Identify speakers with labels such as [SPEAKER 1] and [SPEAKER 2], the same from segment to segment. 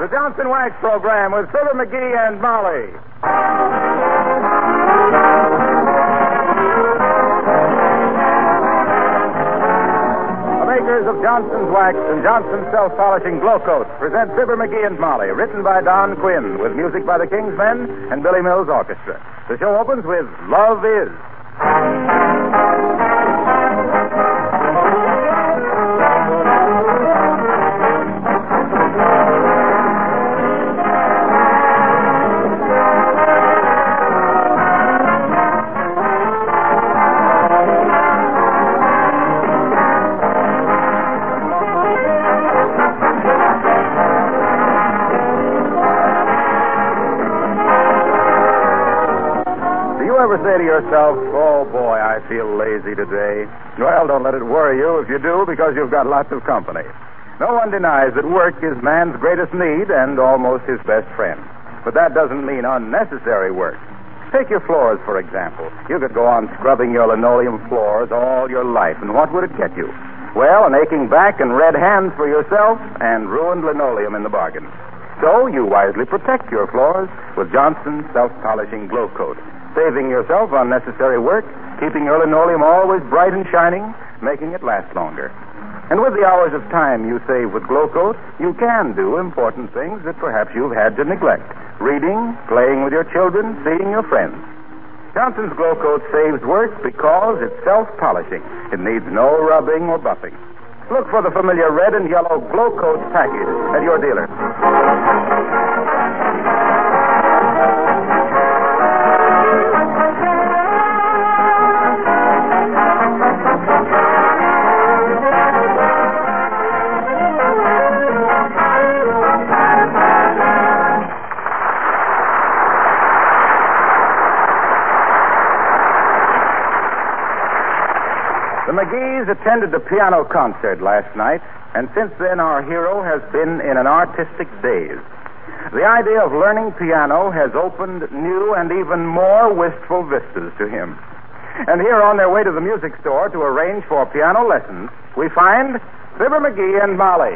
[SPEAKER 1] the Johnson Wax program with Fibber McGee and Molly. The makers of Johnson's Wax and Johnson's Self-Polishing Glow Coat present Fibber McGee and Molly, written by Don Quinn, with music by the King's Men and Billy Mills Orchestra. The show opens with Love Is. Say to yourself, oh boy, I feel lazy today. Well, don't let it worry you if you do, because you've got lots of company. No one denies that work is man's greatest need and almost his best friend. But that doesn't mean unnecessary work. Take your floors, for example. You could go on scrubbing your linoleum floors all your life, and what would it get you? Well, an aching back and red hands for yourself, and ruined linoleum in the bargain. So you wisely protect your floors with Johnson's Self-Polishing Glow Coat, saving yourself unnecessary work, keeping your linoleum always bright and shining, making it last longer. And with the hours of time you save with Glow Coat, you can do important things that perhaps you've had to neglect. Reading, playing with your children, seeing your friends. Johnson's Glow Coat saves work because it's self-polishing. It needs no rubbing or buffing. Look for the familiar red and yellow Glow Coat package at your dealer. The McGees attended the piano concert last night, and since then our hero has been in an artistic daze. The idea of learning piano has opened new and even more wistful vistas to him. And here on their way to the music store to arrange for piano lessons, we find Fibber McGee and Molly.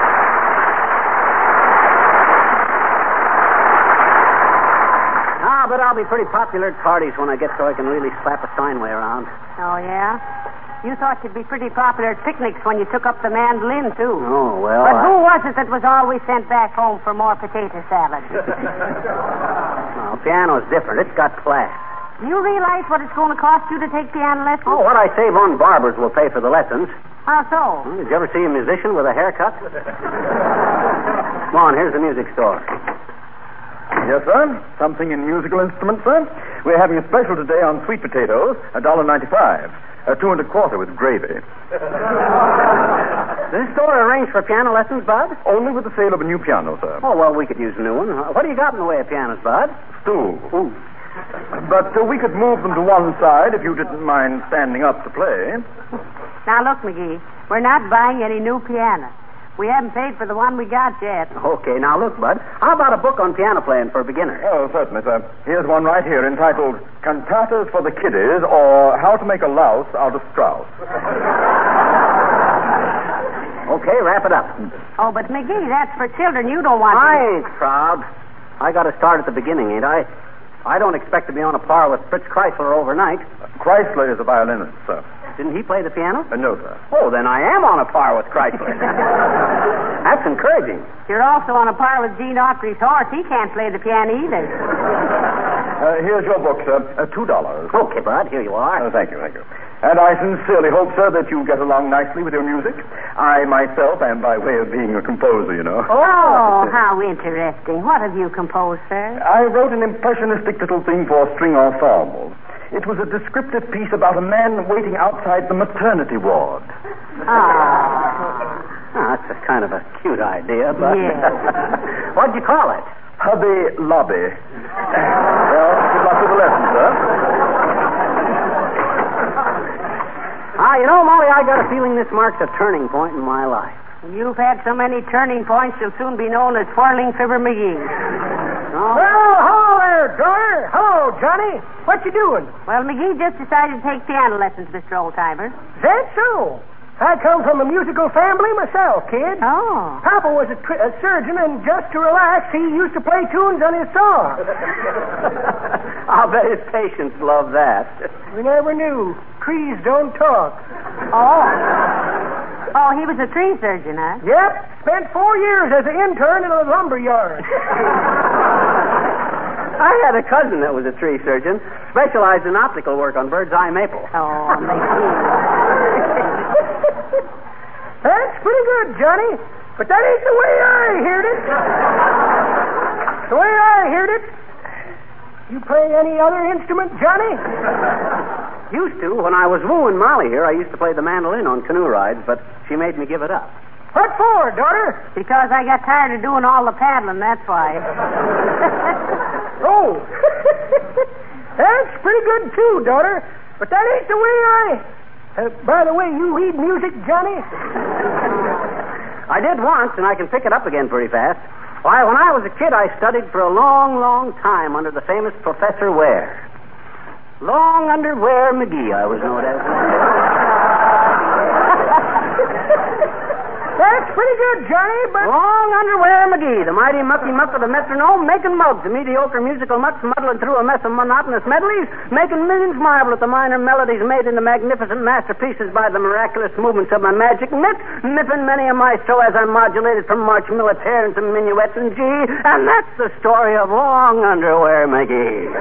[SPEAKER 2] But I'll be pretty popular at parties when I get so I can really slap a Steinway around.
[SPEAKER 3] Oh, yeah? You thought you'd be pretty popular at picnics when you took up the mandolin, too.
[SPEAKER 2] Oh, well.
[SPEAKER 3] But who was it that was always sent back home for more potato salad?
[SPEAKER 2] Well, piano's different. It's got class.
[SPEAKER 3] Do you realize what it's going to cost you to take piano lessons?
[SPEAKER 2] Oh, what I save on barbers will pay for the lessons.
[SPEAKER 3] How so?
[SPEAKER 2] Did you ever see a musician with a haircut? Come on, here's the music store.
[SPEAKER 4] Yes, sir. Something in musical instruments, sir. We're having a special today on sweet potatoes, $1.95. 2 1/4 with gravy.
[SPEAKER 2] Does this store arrange for piano lessons, Bud?
[SPEAKER 4] Only with the sale of a new piano, sir.
[SPEAKER 2] Oh, well, we could use a new one. What do you got in the way of pianos, Bud?
[SPEAKER 4] Stool.
[SPEAKER 2] Ooh.
[SPEAKER 4] But we could move them to one side if you didn't mind standing up to play.
[SPEAKER 3] Now, look, McGee, we're not buying any new piano. We haven't paid for the one we got yet.
[SPEAKER 2] Okay, now look, Bud. How about a book on piano playing for a beginner?
[SPEAKER 4] Oh, certainly, sir. Here's one right here entitled Cantatas for the Kiddies, or How to Make a Louse Out of Strauss.
[SPEAKER 2] Okay, wrap it up.
[SPEAKER 3] Oh, but McGee, that's for children. You don't want
[SPEAKER 2] I ain't proud. I got to start at the beginning, ain't I? I don't expect to be on a par with Fritz Kreisler overnight.
[SPEAKER 4] Chrysler is a violinist, sir.
[SPEAKER 2] Didn't he play the piano?
[SPEAKER 4] No, sir.
[SPEAKER 2] Oh, then I am on a par with Chrysler. That's encouraging.
[SPEAKER 3] You're also on a par with Gene Autry's horse. He can't play the piano either.
[SPEAKER 4] Here's your book, sir. $2.
[SPEAKER 2] Okay, Bud, here you are.
[SPEAKER 4] Thank you. And I sincerely hope, sir, that you get along nicely with your music. I myself am by way of being a composer, you know.
[SPEAKER 3] Oh, how interesting. What have you composed, sir?
[SPEAKER 4] I wrote an impressionistic little thing for string ensemble. It was a descriptive piece about a man waiting outside the maternity ward.
[SPEAKER 2] That's a kind of a cute idea, but...
[SPEAKER 3] Yes.
[SPEAKER 2] What'd you call it?
[SPEAKER 4] Hubby Lobby. Well, good luck with the lesson, sir.
[SPEAKER 2] You know, Molly, I got a feeling this marks a turning point in my life.
[SPEAKER 3] You've had so many turning points, you'll soon be known as Whirling Fibber McGee.
[SPEAKER 2] Oh.
[SPEAKER 5] Well, hello there, Dryer. Hello, Johnny. What you doing?
[SPEAKER 3] Well, McGee just decided to take piano lessons, Mr. Oldtimer.
[SPEAKER 5] Is that so? I come from a musical family myself, kid.
[SPEAKER 3] Oh.
[SPEAKER 5] Papa was a surgeon, and just to relax, he used to play tunes on his saw.
[SPEAKER 2] I'll bet his patients love that.
[SPEAKER 5] We never knew. Trees don't talk.
[SPEAKER 3] Oh. Oh, he was a tree surgeon, huh?
[SPEAKER 5] Yep. Spent 4 years as an intern in a lumber yard.
[SPEAKER 2] I had a cousin that was a tree surgeon, specialized in optical work on bird's eye maple.
[SPEAKER 3] Oh,
[SPEAKER 5] That's pretty good, Johnny. But that ain't the way I heard it. The way I heard it. You play any other instrument, Johnny?
[SPEAKER 2] Used to. When I was wooing Molly here, I used to play the mandolin on canoe rides, but she made me give it up.
[SPEAKER 5] What for, daughter?
[SPEAKER 3] because I got tired of doing all the paddling, that's why.
[SPEAKER 5] Oh. That's pretty good, too, daughter. But that ain't the way I... by the way, you read music, Johnny?
[SPEAKER 2] I did once, and I can pick it up again pretty fast. Why, when I was a kid, I studied for a long, long time under the famous Professor Ware. Long Underwear McGee, I was known as.
[SPEAKER 5] That's pretty good, Johnny, but...
[SPEAKER 2] Long Underwear McGee, the mighty mucky muck of the metronome, making mugs, the mediocre musical mucks muddling through a mess of monotonous medleys, making millions marvel at the minor melodies made into magnificent masterpieces by the miraculous movements of my magic mitt, miffing many a maestro as I modulated from March Militaire into minuets in G, and that's the story of Long Underwear McGee.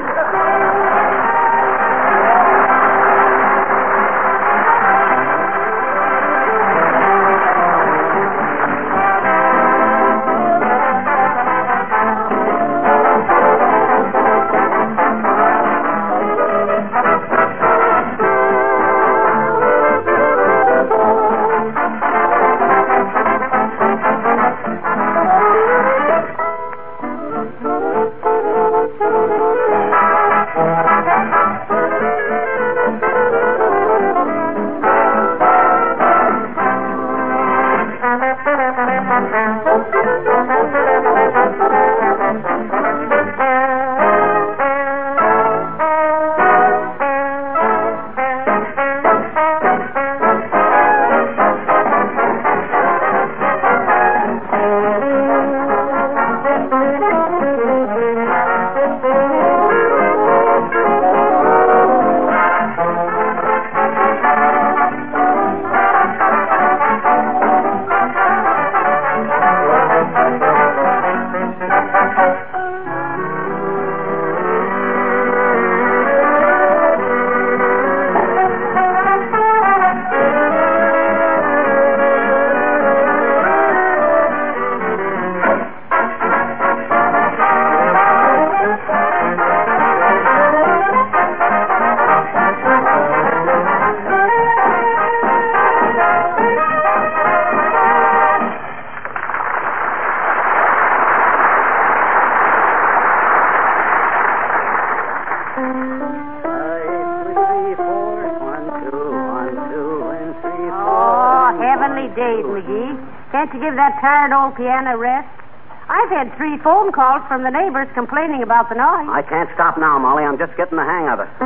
[SPEAKER 3] Can't you give that tired old piano rest? I've had 3 phone calls from the neighbors complaining about the noise.
[SPEAKER 2] I can't stop now, Molly. I'm just getting the hang of it. 1, 2,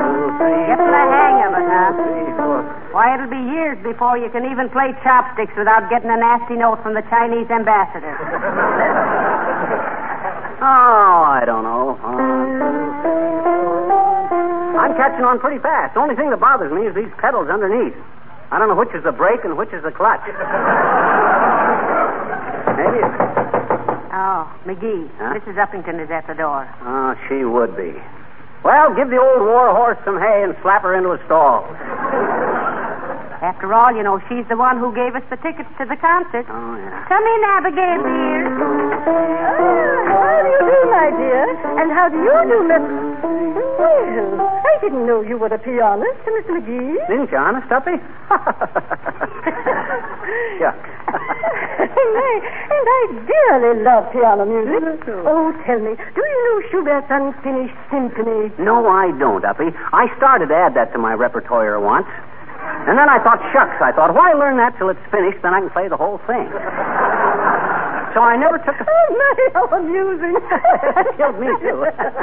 [SPEAKER 2] 3.
[SPEAKER 3] Getting the hang of it, huh?
[SPEAKER 2] 3, 4.
[SPEAKER 3] Why, it'll be years before you can even play chopsticks without getting a nasty note from the Chinese ambassador.
[SPEAKER 2] Oh, I don't know. 1, 2, 3, 4. I'm catching on pretty fast. The only thing that bothers me is these pedals underneath. I don't know which is the brake and which is the clutch. Maybe it's...
[SPEAKER 3] Oh, McGee,
[SPEAKER 2] huh?
[SPEAKER 3] Mrs. Uppington is at the door.
[SPEAKER 2] Oh, she would be. Well, give the old war horse some hay and slap her into a stall.
[SPEAKER 3] After all, you know, she's the one who gave us the tickets to the concert.
[SPEAKER 2] Oh, yeah.
[SPEAKER 3] Come in, Abigail, dear.
[SPEAKER 6] How do you do, my dear? And how do you do, Miss... Well, I didn't know you were a pianist, Miss McGee.
[SPEAKER 2] Didn't you, honest, Tuppy? Yeah.
[SPEAKER 6] And I dearly love piano music. Oh, tell me, do you know Schubert's Unfinished Symphony?
[SPEAKER 2] No, I don't, Uppy. I started to add that to my repertoire once. And then I thought, shucks, why learn that till it's finished, then I can play the whole thing. so I never took a...
[SPEAKER 6] Oh, my, how amusing.
[SPEAKER 2] That killed me, too.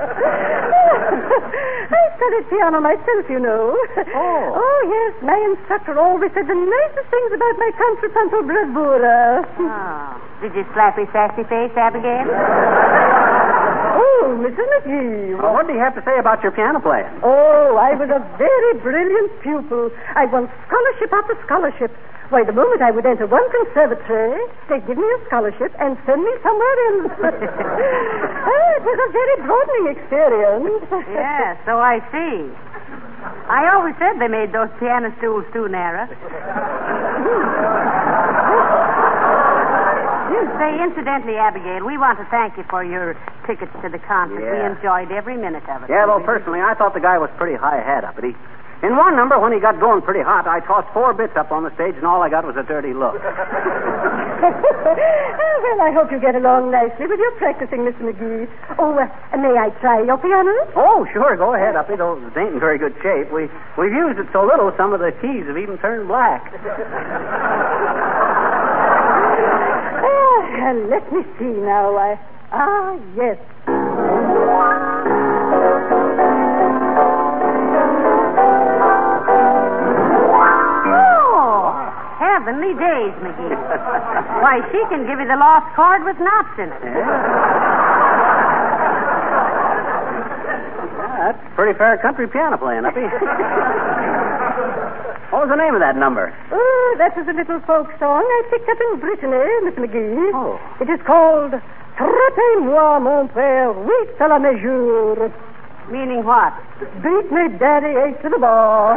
[SPEAKER 6] I studied piano myself, you know. Oh, yes. My instructor always said the nicest things about my contrapuntal bravura.
[SPEAKER 3] Oh. Did you slap his sassy face, Abigail?
[SPEAKER 6] Oh, Mrs. McGee.
[SPEAKER 2] Well, what do you have to say about your piano playing?
[SPEAKER 6] Oh, I was a very brilliant pupil. I won scholarship after scholarship. Why, the moment I would enter one conservatory, they'd give me a scholarship and send me somewhere else. It was a very broadening experience.
[SPEAKER 3] Yeah, so I see. I always said they made those piano stools too narrow. Say, incidentally, Abigail, we want to thank you for your tickets to the concert.
[SPEAKER 2] Yeah.
[SPEAKER 3] We enjoyed every minute of it.
[SPEAKER 2] Yeah, well, personally, I thought the guy was pretty high-hat up. In one number, when he got going pretty hot, I tossed 4 bits up on the stage, and all I got was a dirty look.
[SPEAKER 6] Well, I hope you get along nicely with your practicing, Miss McGee. Oh, may I try your piano?
[SPEAKER 2] Oh, sure, go ahead, Uppy, though it ain't in very good shape. We've used it so little, some of the keys have even turned black.
[SPEAKER 6] Let me see now. Yes.
[SPEAKER 3] Heavenly days, McGee. Why, she can give you the lost chord with knots in it.
[SPEAKER 2] That's pretty fair country piano playing, Uppy. What was the name of that number?
[SPEAKER 6] Oh, that was a little folk song I picked up in Brittany, Miss McGee.
[SPEAKER 2] Oh.
[SPEAKER 6] It is called Trappez-moi, mon père, 8 à la mesure.
[SPEAKER 3] Meaning what?
[SPEAKER 6] Beat me, daddy, 8 to the bar.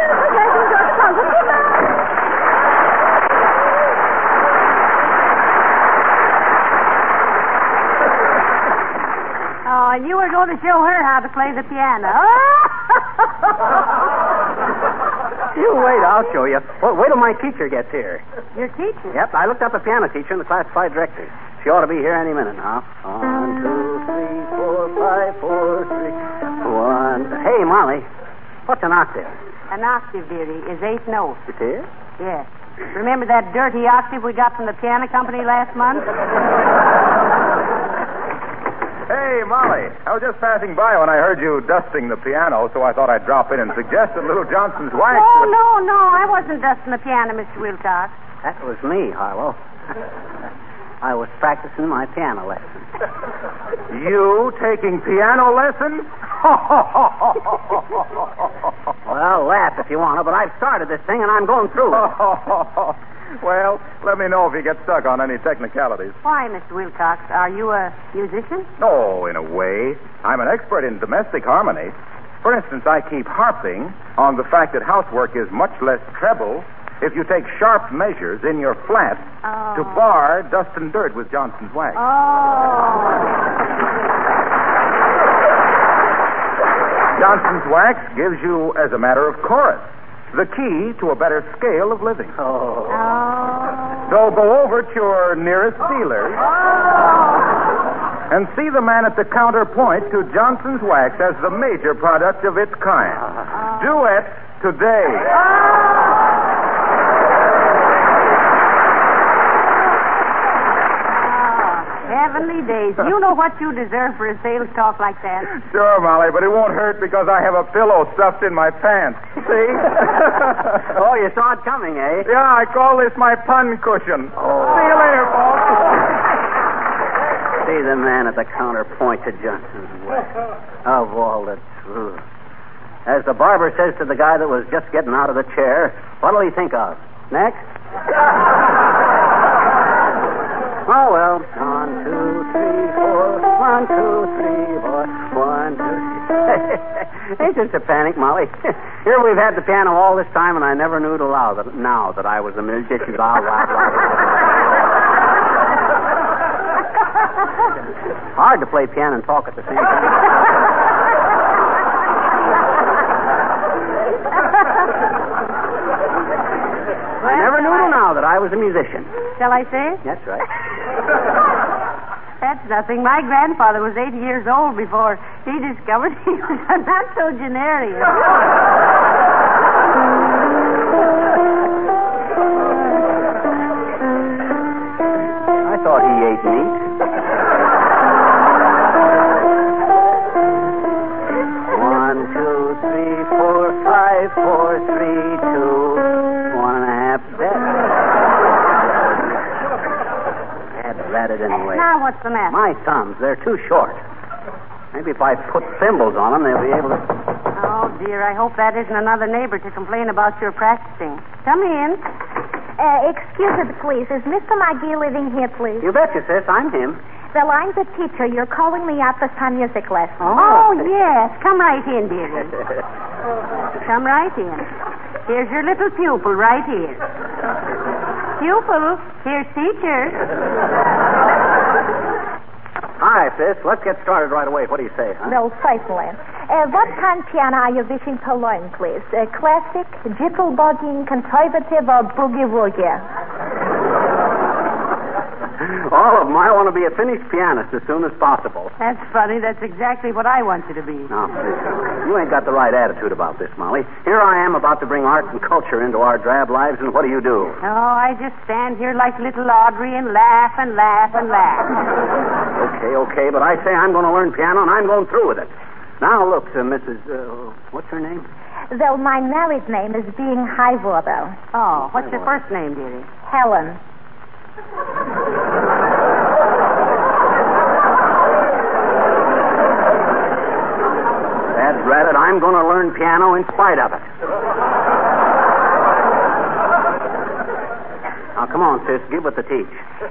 [SPEAKER 3] Oh, and you were going to show her how to play the piano.
[SPEAKER 2] You wait, I'll show you. Well, wait till my teacher gets here.
[SPEAKER 3] Your teacher?
[SPEAKER 2] Yep, I looked up a piano teacher in the classified directory. She ought to be here any minute now. 1, 2, 3, 4, 5, 4, 3, 1. Hey, Molly, what's an octave?
[SPEAKER 3] An octave, dearie, is 8 notes.
[SPEAKER 2] It is?
[SPEAKER 3] Yes. Remember that dirty octave we got from the piano company last month?
[SPEAKER 1] Hey, Molly, I was just passing by when I heard you dusting the piano, so I thought I'd drop in and suggest that little Johnson's wax...
[SPEAKER 3] Oh, no, I wasn't dusting the piano, Mr. Wilcox.
[SPEAKER 2] That was me, Harlow. I was practicing my piano lesson.
[SPEAKER 1] You taking piano lessons?
[SPEAKER 2] Well, laugh if you want to, but I've started this thing and I'm going through it.
[SPEAKER 1] Well, let me know if you get stuck on any technicalities.
[SPEAKER 3] Why, Mr. Wilcox, are you a musician?
[SPEAKER 1] Oh, in a way. I'm an expert in domestic harmony. For instance, I keep harping on the fact that housework is much less treble if you take sharp measures in your flat to bar dust and dirt with Johnson's wax. Johnson's wax gives you, as a matter of course, the key to a better scale of living. So go over to your nearest dealer and see the man at the counter point to Johnson's wax as the major product of its kind. Do it today.
[SPEAKER 3] Heavenly days. You know what you deserve for a sales talk like that?
[SPEAKER 1] Sure, Molly, but it won't hurt because I have a pillow stuffed in my pants. See?
[SPEAKER 2] Oh, you saw it coming, eh?
[SPEAKER 1] Yeah, I call this my pun cushion. See you later, folks.
[SPEAKER 2] See the man at the counter point to Johnson's wax. Of all the truth. As the barber says to the guy that was just getting out of the chair, what'll he think of? Next? Oh, well. 1, 2, 3, 4. 1, 2, 3, 4. 1, 2. Ain't just a panic, Molly. Here we've had the piano all this time, and I never knew to allow that now that I was a musician. Hard to play piano and talk at the same time. I never knew till now that I was a musician.
[SPEAKER 3] Shall I say it?
[SPEAKER 2] That's right.
[SPEAKER 3] That's nothing. My grandfather was 80 years old before he discovered he was a noctogenarian. I
[SPEAKER 2] thought he ate meat. 1, 2, 3, 4, 5, 4, 3, 2, 1.5. Had ratted anyway.
[SPEAKER 3] Now what's the matter?
[SPEAKER 2] My thumbs, they're too short. Maybe if I put thimbles on them, they'll be able to...
[SPEAKER 3] Oh, dear, I hope that isn't another neighbor to complain about your practicing. Come in.
[SPEAKER 6] Excuse me, please. Is Mr. McGee living here, please?
[SPEAKER 2] You betcha, sis. I'm him.
[SPEAKER 6] Well, I'm the teacher. You're calling me out for some music lesson.
[SPEAKER 3] Oh, yes. Come right in, dearie. Come right in. Here's your little pupil right here. Pupil, here's teacher.
[SPEAKER 2] Hi, sis. Let's get started right away. What do you say, huh?
[SPEAKER 6] No, certainly. What kind of piano are you wishing to learn, please? Classic, jitterbugging, conservative, or boogie-woogie?
[SPEAKER 2] All of them. I want to be a finished pianist as soon as possible.
[SPEAKER 3] That's funny. That's exactly what I want you to be.
[SPEAKER 2] No, you ain't got the right attitude about this, Molly. Here I am about to bring art and culture into our drab lives, and what do?
[SPEAKER 3] Oh, I just stand here like little Audrey and laugh and laugh and laugh.
[SPEAKER 2] Okay, but I say I'm going to learn piano, and I'm going through with it. Now, look, Mrs. What's her name?
[SPEAKER 6] Though my married name is being Highwater.
[SPEAKER 3] Oh, what's your first name, dearie?
[SPEAKER 6] Helen.
[SPEAKER 2] That's ratted. I'm going to learn piano in spite of it. Now, come on, sis. Give it the teach.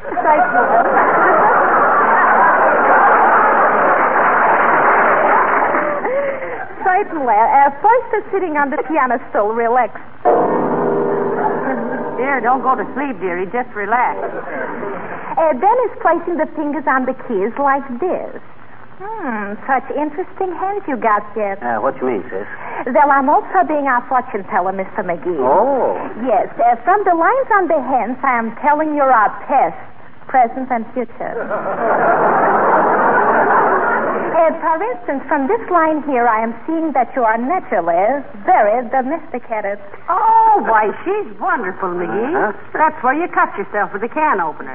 [SPEAKER 6] Certainly. First is sitting on the piano stool. Relax.
[SPEAKER 3] Dear, don't go to sleep, dearie. Just relax.
[SPEAKER 6] Then is placing the fingers on the keys like this. Such interesting hands you got there.
[SPEAKER 2] What you mean, sis?
[SPEAKER 6] Well, I'm also being our fortune teller, Mr. McGee.
[SPEAKER 2] Oh.
[SPEAKER 6] Yes. From the lines on the hands, I am telling you our past, present, and future. For instance, from this line here, I am seeing that you are naturally very domesticated.
[SPEAKER 3] Oh, why, she's wonderful, McGee. That's where you cut yourself with a can opener.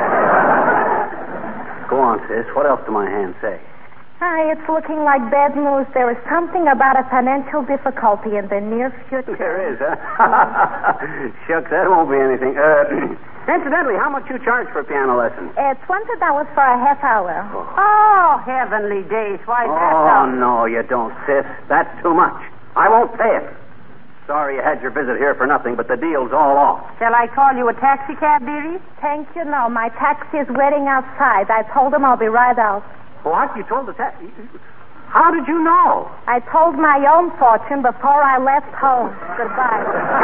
[SPEAKER 2] Go on, sis. What else do my hands say?
[SPEAKER 6] It's looking like bad news. There is something about a financial difficulty in the near future.
[SPEAKER 2] There is, huh? Shucks, that won't be anything. Incidentally, how much you charge for a piano lesson?
[SPEAKER 6] $20 for a half hour.
[SPEAKER 3] Oh, heavenly days. Why, that's...
[SPEAKER 2] Oh, no, you don't, sis. That's too much. I won't pay it. Sorry you had your visit here for nothing, but the deal's all off.
[SPEAKER 3] Shall I call you a taxi cab, dearie?
[SPEAKER 6] Thank you, no. My taxi is waiting outside. I told him I'll be right out.
[SPEAKER 2] What? You told the taxi? How did you know?
[SPEAKER 6] I told my own fortune before I left home. Goodbye.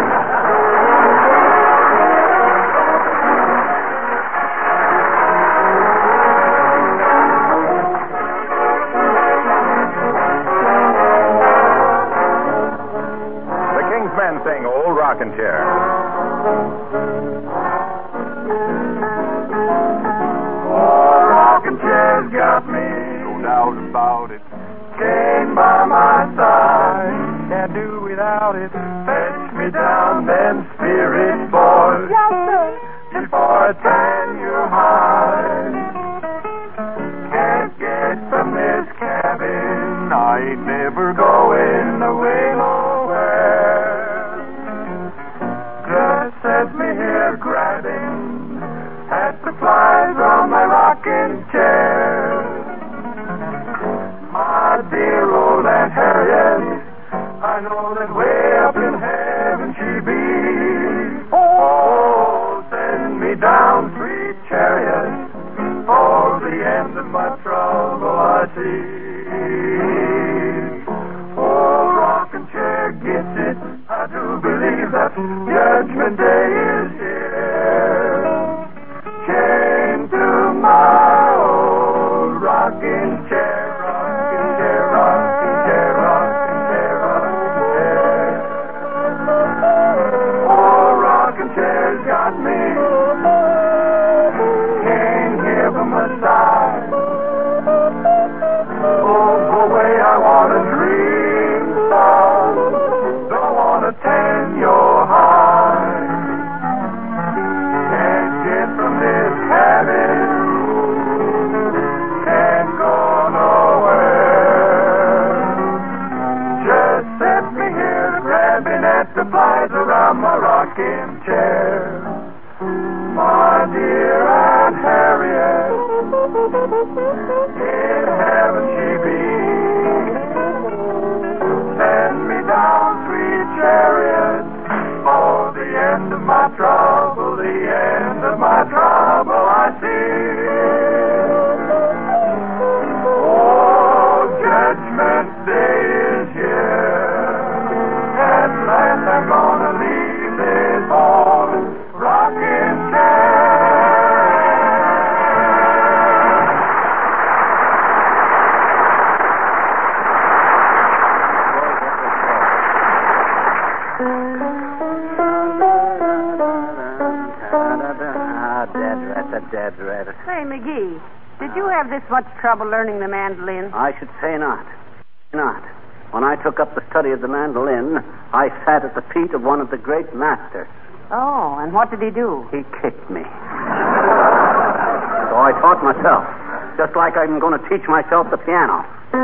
[SPEAKER 1] The King's Men sing Old Rockin' Chair.
[SPEAKER 7] Old rocking chair's got me, no doubt about it. Staying by my side, can't do without it. Fetch me down them spirit boys before I tan your hide. Can't get from this cabin, I ain't never going away nowhere. Just set me here grabbing at the flies on my rocking chair. My dear old Aunt Harriet, I know that way up in heaven she be. Oh, send me down, sweet chariot, for the end of my trouble I see. Oh, rocking chair gets it, I do believe that Judgment Day is here. Chain to my old rocking chair, rocking chair, rocking chair, rocking chair, rocking chair. Oh, rocking chair's got me, can't hear from my side. Oh, In heaven she be. Send me down, sweet chariot, for the end of my trouble, the end of my trouble I see. Oh, Judgment Day is here. At last I'm gonna leave this old rocking chair.
[SPEAKER 2] Dead rat. Say, McGee, did you have this much trouble learning the mandolin?
[SPEAKER 8] I should say not. Not. When I took up the study of the mandolin, I sat at the feet of one of the great masters.
[SPEAKER 2] Oh, and what did he do?
[SPEAKER 8] He kicked me. So I taught myself, just like I'm going to teach myself the piano.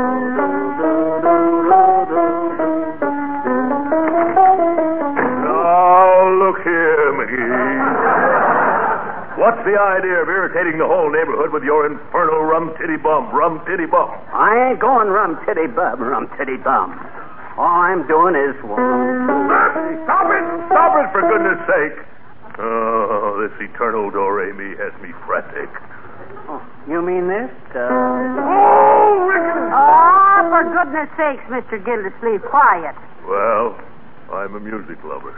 [SPEAKER 9] Now, look here, McGee. What's the idea of irritating the whole neighborhood with your infernal rum-titty-bum?
[SPEAKER 8] I ain't going rum-titty-bum. All I'm doing is...
[SPEAKER 9] Stop it! Stop it, for goodness sake! Oh, this eternal do-re-mi has me frantic.
[SPEAKER 8] Oh, you mean this?
[SPEAKER 9] Oh, Ricky!
[SPEAKER 2] Oh, for goodness sakes, Mr. Gildersleeve, quiet.
[SPEAKER 9] Well, I'm a music lover.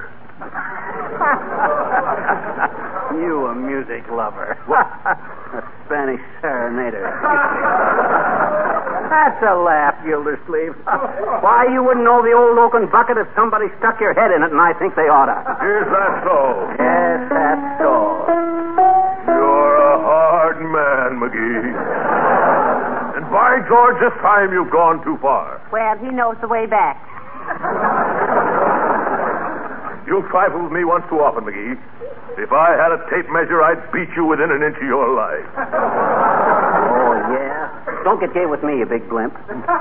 [SPEAKER 8] You a music lover. A Spanish serenader. That's a laugh, Gildersleeve. Why, you wouldn't know the old oaken bucket if somebody stuck your head in it, and I think they oughta.
[SPEAKER 9] Is that so?
[SPEAKER 8] Yes, that's so.
[SPEAKER 9] You're a hard man, McGee. And by George, this time you've gone too far.
[SPEAKER 2] Well, he knows the way back.
[SPEAKER 9] You've trifled with me once too often, McGee. If I had a tape measure, I'd beat you within an inch of your life.
[SPEAKER 8] Oh, yeah? Don't get gay with me, you big blimp.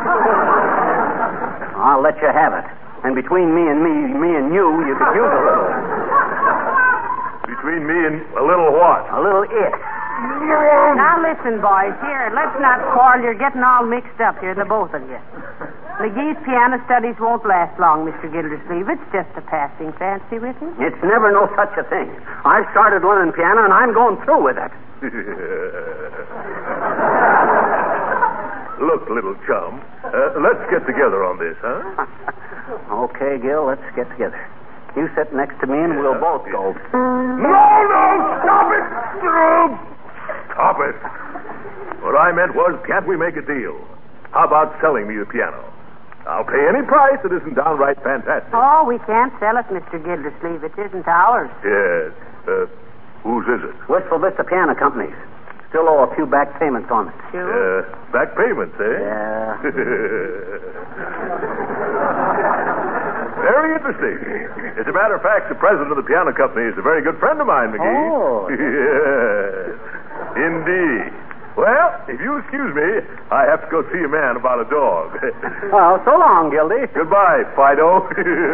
[SPEAKER 8] I'll let you have it. And between me and you, you could use a little.
[SPEAKER 9] Between me and a little what?
[SPEAKER 8] A little it.
[SPEAKER 2] Now listen, boys. Here, let's not quarrel. You're getting all mixed up here, the both of you. McGee's piano studies won't last long, Mr. Gildersleeve. It's just a passing fancy with him.
[SPEAKER 8] It's never no such a thing. I've started learning piano, and I'm going through with it.
[SPEAKER 9] Look, little chum, let's get together on this, huh?
[SPEAKER 8] Okay, Gil, let's get together. You sit next to me, and we'll both go.
[SPEAKER 9] No, stop it! Stop it. What I meant was, can't we make a deal? How about selling me the piano? I'll pay any price that isn't downright fantastic.
[SPEAKER 2] Oh, we can't sell it, Mr. Gildersleeve. It isn't ours.
[SPEAKER 9] Yes. Whose is it?
[SPEAKER 8] Wistful Vista Piano Company's. Still owe a few back payments on it.
[SPEAKER 2] Sure.
[SPEAKER 9] Back payments, eh?
[SPEAKER 8] Yeah.
[SPEAKER 9] Very interesting. As a matter of fact, the president of the piano company is a very good friend of mine, McGee.
[SPEAKER 8] Oh.
[SPEAKER 9] Yes. Indeed. Well, if you excuse me, I have to go see a man about a dog.
[SPEAKER 8] Well, so long, Gildy.
[SPEAKER 9] Goodbye, Fido.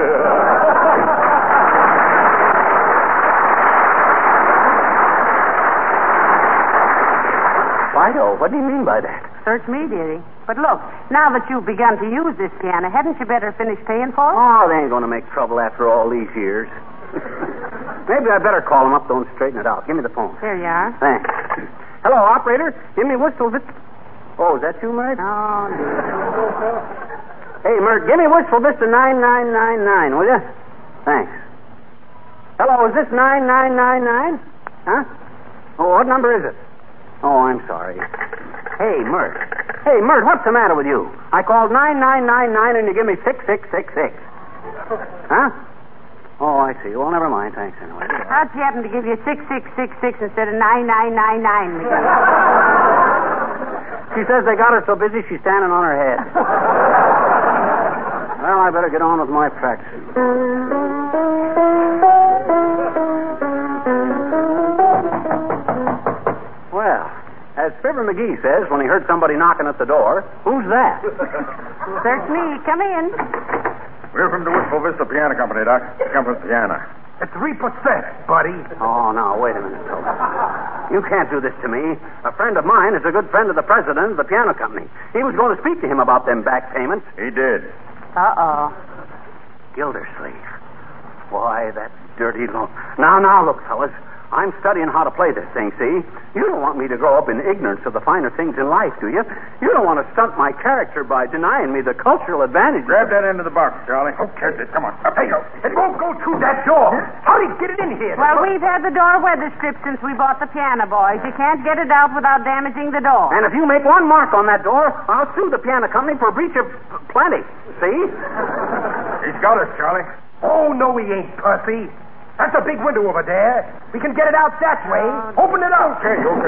[SPEAKER 8] Fido? What do you mean by that?
[SPEAKER 2] Search me, dearie. But look, now that you've begun to use this piano, hadn't you better finish paying for it?
[SPEAKER 8] Oh, they ain't going to make trouble after all these years. Maybe I better call them up, though, and straighten it out. Give me the phone.
[SPEAKER 2] Here you are.
[SPEAKER 8] Thanks. Hello, operator. Give me Wistful Vista. Oh, is that you, Mert?
[SPEAKER 2] Oh, dear.
[SPEAKER 8] Hey, Mert, give me Wistful Vista 9999, will you? Thanks. Hello, is this 9999? Huh? Oh, what number is it? Oh, I'm sorry. Hey, Mert. Hey, Mert, what's the matter with you? I called 9999 and you give me 6666. Huh? Oh, I see. Well, never mind. Thanks, anyway.
[SPEAKER 2] How'd she happen to give you 6666 instead of 9999, McGee?
[SPEAKER 8] She says they got her so busy she's standing on her head. Well, I better get on with my practice. Well, as Fibber McGee says when he heard somebody knocking at the door, who's that?
[SPEAKER 2] Search me. Come in.
[SPEAKER 1] We're from the Wistful Vista Piano Company, Doc. Come with piano.
[SPEAKER 5] at 3%, buddy.
[SPEAKER 8] Oh, now, wait a minute, Philip. You can't do this to me. A friend of mine is a good friend of the president of the piano company. He was going to speak to him about them back payments.
[SPEAKER 4] He did.
[SPEAKER 3] Uh-oh.
[SPEAKER 8] Gildersleeve. Why, that dirty little... Now, look, fellas. I'm studying how to play this thing, see? You don't want me to grow up in ignorance of the finer things in life, do you? You don't want to stunt my character by denying me the cultural advantages.
[SPEAKER 1] Grab that end of the box, Charlie.
[SPEAKER 5] Okay, come on. Hey, it won't go through that door. How do you get it in here?
[SPEAKER 3] Well, we've had the door weather stripped since we bought the piano, boys. You can't get it out without damaging the door.
[SPEAKER 8] And if you make one mark on that door, I'll sue the piano company for breach of plenty. See?
[SPEAKER 1] He's got us, Charlie.
[SPEAKER 5] Oh, no, he ain't, Pussy. That's a big window over there. We can get it out that way. Open it up.
[SPEAKER 1] Okay.
[SPEAKER 3] Oh,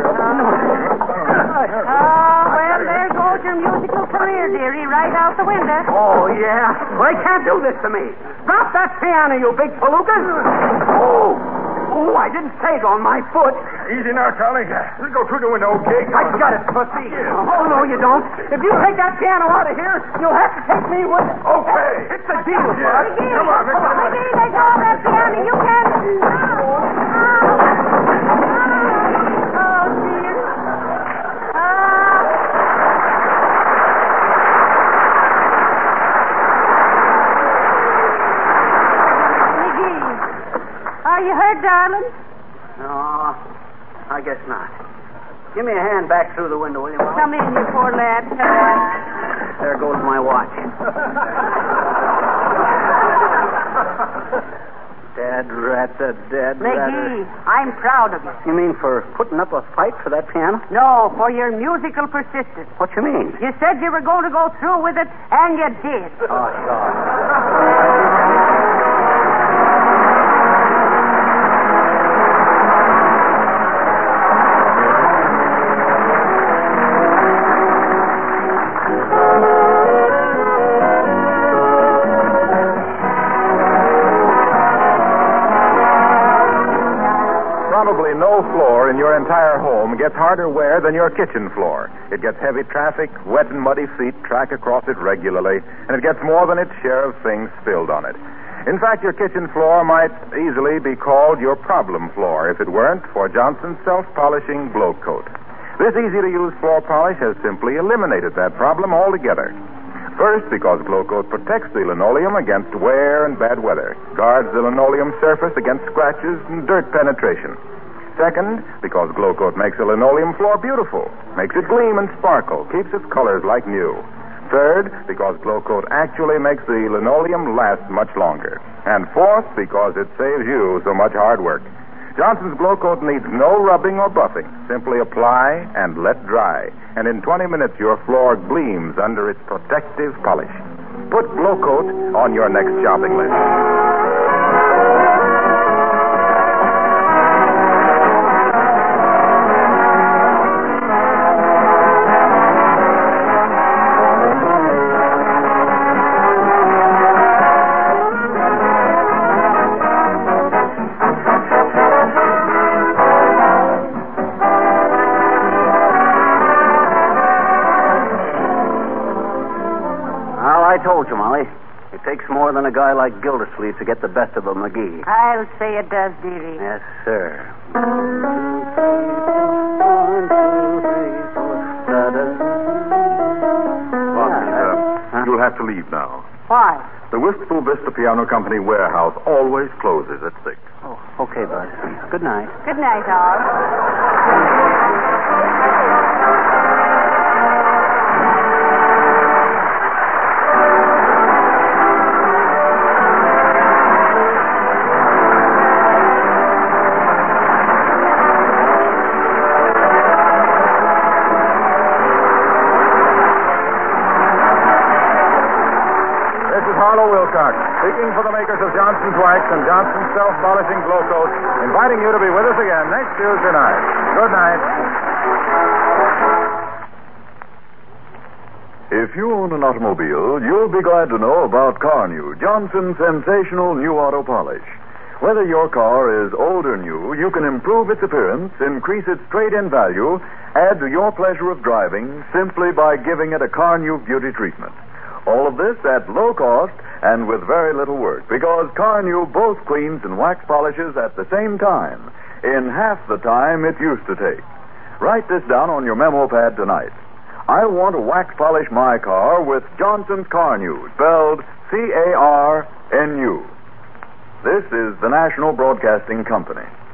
[SPEAKER 3] well, there goes your musical career, dearie, right out the window.
[SPEAKER 8] Oh, yeah. Well, they can't do this to me. Drop that piano, you big palookas. Oh, I didn't say it on my foot.
[SPEAKER 1] Easy now, Charlie. We'll go through the window, okay?
[SPEAKER 5] I got it, Pussy.
[SPEAKER 8] Oh, no, you don't. If you take that piano out of here, you'll have to take me with you.
[SPEAKER 1] Okay.
[SPEAKER 5] It's a deal, Bud.
[SPEAKER 3] McGee,
[SPEAKER 1] Come on,
[SPEAKER 3] McGee, let go of that piano. You can't... Oh, dear. McGee, are you hurt, darling?
[SPEAKER 8] No, I guess not. Give me a hand back through the window, will you, Mom?
[SPEAKER 3] Come in, you poor lad. Come on.
[SPEAKER 8] There goes my watch. Dead rat, the dead rat.
[SPEAKER 3] McGee, I'm proud of you.
[SPEAKER 8] You mean for putting up a fight for that piano?
[SPEAKER 3] No, for your musical persistence.
[SPEAKER 8] What you mean?
[SPEAKER 3] You said you were going to go through with it, and you did.
[SPEAKER 8] Oh, sure.
[SPEAKER 1] Probably no floor in your entire home gets harder wear than your kitchen floor. It gets heavy traffic, wet and muddy feet track across it regularly, and it gets more than its share of things spilled on it. In fact, your kitchen floor might easily be called your problem floor if it weren't for Johnson's self-polishing Glow Coat. This easy-to-use floor polish has simply eliminated that problem altogether. First, because Glow Coat protects the linoleum against wear and bad weather, guards the linoleum surface against scratches and dirt penetration. Second, because Glow Coat makes a linoleum floor beautiful, makes it gleam and sparkle, keeps its colors like new. Third, because Glow Coat actually makes the linoleum last much longer. And fourth, because it saves you so much hard work. Johnson's Glow Coat needs no rubbing or buffing. Simply apply and let dry. And in 20 minutes, your floor gleams under its protective polish. Put Glow Coat on your next shopping list.
[SPEAKER 8] I told you, Molly. It takes more than a guy like Gildersleeve to get the best of a McGee.
[SPEAKER 3] I'll say it does, dearie.
[SPEAKER 8] Yes, sir.
[SPEAKER 9] You'll have to leave now.
[SPEAKER 3] Why?
[SPEAKER 9] The Wistful Vista Piano Company warehouse always closes at 6.
[SPEAKER 8] Oh, okay, bud. Good night.
[SPEAKER 3] Good night, all.
[SPEAKER 1] Speaking for the makers of Johnson's Wax and Johnson's Self-Polishing Glow Coat, inviting you to be with us again next Tuesday night. Good night.
[SPEAKER 10] If you own an automobile, you'll be glad to know about Carnew, Johnson's sensational new auto polish. Whether your car is old or new, you can improve its appearance, increase its trade-in value, add to your pleasure of driving simply by giving it a Carnew beauty treatment. All of this at low cost and with very little work, because Carnu both cleans and wax polishes at the same time, in half the time it used to take. Write this down on your memo pad tonight. I want to wax polish my car with Johnson's Carnu, spelled C-A-R-N-U. This is the National Broadcasting Company.